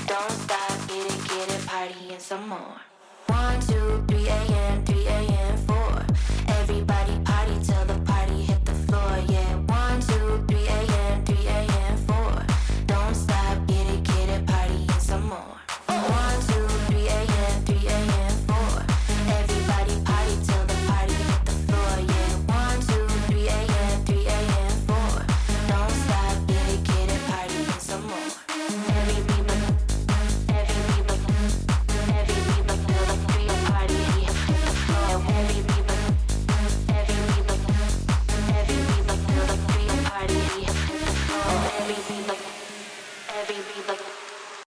Don't stop, get it, partying some more. 1, 2, 3 a.m., 3 a.m., 4. Everybody